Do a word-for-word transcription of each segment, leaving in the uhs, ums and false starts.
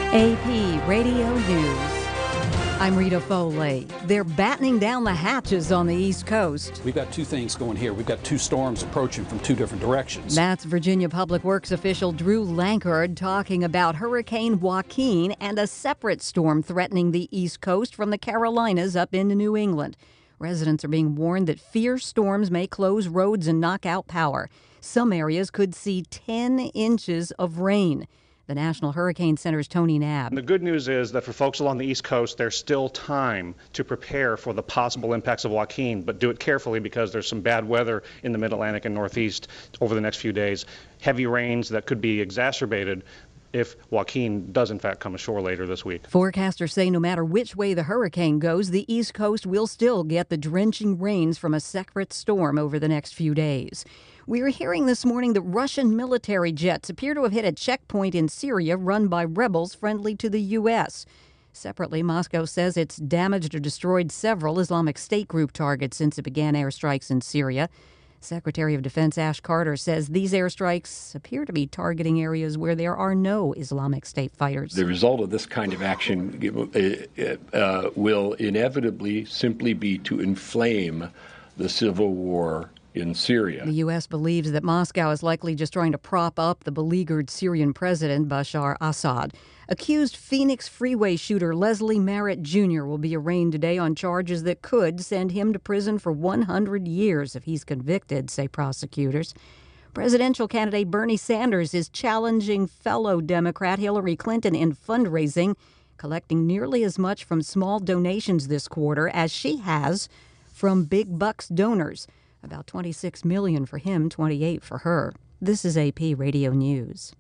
A P Radio News. I'm Rita Foley. They're battening down the hatches on the East Coast. We've got two things going here. We've got two storms approaching from two different directions. That's Virginia Public Works official Drew Lankard talking about Hurricane Joaquin and a separate storm threatening the East Coast from the Carolinas up into New England. Residents are being warned that fierce storms may close roads and knock out power. Some areas could see ten inches of rain. The National Hurricane Center's Tony Knabb. The good news is that for folks along the East Coast, there's still time to prepare for the possible impacts of Joaquin, but do it carefully because there's some bad weather in the Mid-Atlantic and Northeast over the next few days. Heavy rains that could be exacerbated if Joaquin does in fact come ashore later this week. Forecasters say no matter which way the hurricane goes, the East Coast will still get the drenching rains from a separate storm over the next few days. We are hearing this morning that Russian military jets appear to have hit a checkpoint in Syria run by rebels friendly to the U S. Separately, Moscow says it's damaged or destroyed several Islamic State group targets since it began airstrikes in Syria. Secretary of Defense Ash Carter says these airstrikes appear to be targeting areas where there are no Islamic State fighters. The result of this kind of action uh, uh, will inevitably simply be to inflame the civil war in Syria. The U S believes that Moscow is likely just trying to prop up the beleaguered Syrian president Bashar Assad. Accused Phoenix freeway shooter Leslie Merritt Junior will be arraigned today on charges that could send him to prison for one hundred years if he's convicted, say prosecutors. Presidential candidate Bernie Sanders is challenging fellow Democrat Hillary Clinton in fundraising, collecting nearly as much from small donations this quarter as she has from big bucks donors. About twenty-six million dollars for him, twenty-eight for her. This is A P Radio News.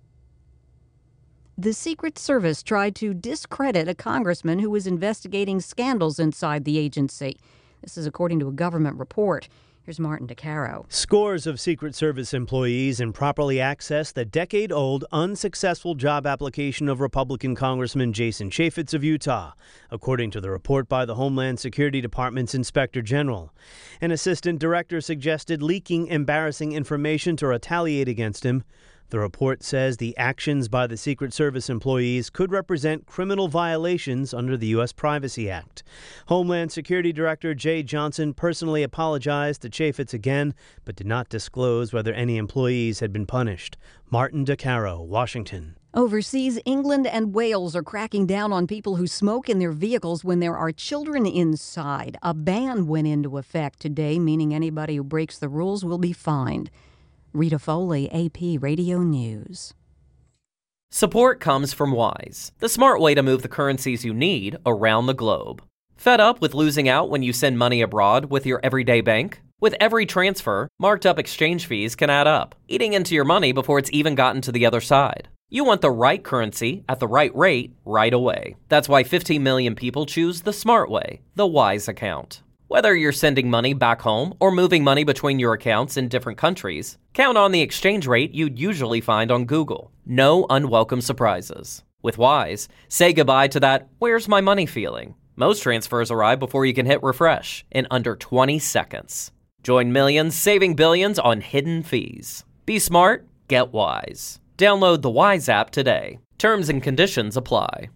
The Secret Service tried to discredit a congressman who was investigating scandals inside the agency. This is according to a government report. Here's Martin DeCaro. Scores of Secret Service employees improperly accessed the decade-old unsuccessful job application of Republican Congressman Jason Chaffetz of Utah, according to the report by the Homeland Security Department's Inspector General. An assistant director suggested leaking embarrassing information to retaliate against him. The report says the actions by the Secret Service employees could represent criminal violations under the U S Privacy Act. Homeland Security Director Jay Johnson personally apologized to Chaffetz again, but did not disclose whether any employees had been punished. Martin DeCaro, Washington. Overseas, England and Wales are cracking down on people who smoke in their vehicles when there are children inside. A ban went into effect today, meaning anybody who breaks the rules will be fined. Rita Foley, A P Radio News. Support comes from Wise, the smart way to move the currencies you need around the globe. Fed up with losing out when you send money abroad with your everyday bank? With every transfer, marked up exchange fees can add up, eating into your money before it's even gotten to the other side. You want the right currency at the right rate right away. That's why fifteen million people choose the smart way, the Wise account. Whether you're sending money back home or moving money between your accounts in different countries, count on the exchange rate you'd usually find on Google. No unwelcome surprises. With Wise, say goodbye to that "where's my money" feeling. Most transfers arrive before you can hit refresh in under twenty seconds. Join millions saving billions on hidden fees. Be smart, get Wise. Download the Wise app today. Terms and conditions apply.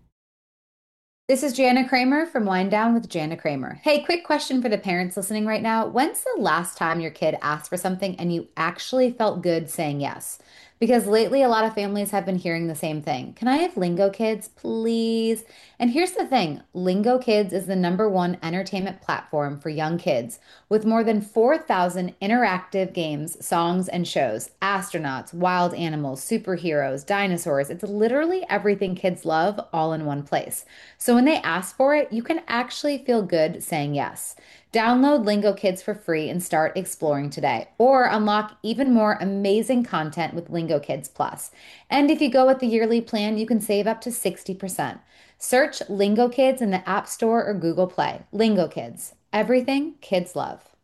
This is Jana Kramer from Wind Down with Jana Kramer. Hey, quick question for the parents listening right now. When's the last time your kid asked for something and you actually felt good saying yes? Because lately a lot of families have been hearing the same thing. Can I have Lingo Kids, please? And here's the thing. Lingo Kids is the number one entertainment platform for young kids with more than four thousand interactive games, songs, and shows. Astronauts, wild animals, superheroes, dinosaurs. It's literally everything kids love all in one place. So when they ask for it, you can actually feel good saying yes. Download Lingo Kids for free and start exploring today, or unlock even more amazing content with Lingo Kids Plus. And if you go with the yearly plan, you can save up to sixty percent. Search Lingo Kids in the App Store or Google Play. Lingo Kids, everything kids love.